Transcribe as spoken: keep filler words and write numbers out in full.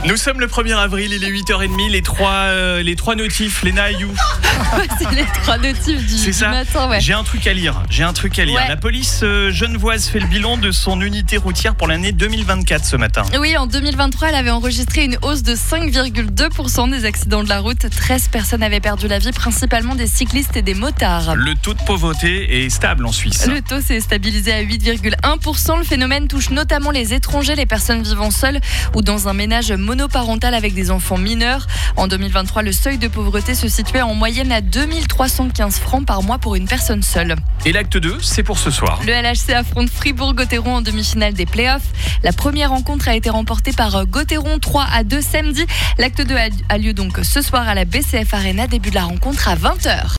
Nous sommes le premier avril, il est huit heures trente, les trois, euh, les trois notifs, Léna Ayou. C'est les trois notifs du, C'est du ça. matin. Ouais. J'ai un truc à lire, j'ai un truc à lire. Ouais. La police euh, genevoise fait le bilan de son unité routière pour l'année deux mille vingt-quatre ce matin. Oui, en deux mille vingt-trois, elle avait enregistré une hausse de cinq virgule deux pour cent des accidents de la route. treize personnes avaient perdu la vie, principalement des cyclistes et des motards. Le taux de pauvreté est stable en Suisse. Le taux s'est stabilisé à huit virgule un pour cent. Le phénomène touche notamment les étrangers, les personnes vivant seules ou dans un ménage monoparental avec des enfants mineurs. En deux mille vingt-trois, le seuil de pauvreté se situait en moyenne à deux mille trois cent quinze francs par mois pour une personne seule. Et l'acte deux, c'est pour ce soir. Le L H C affronte Fribourg-Gotteron en demi-finale des playoffs. La première rencontre a été remportée par Gotteron trois à deux samedi. L'acte deux a lieu donc ce soir à la B C F Arena. Début de la rencontre à vingt heures.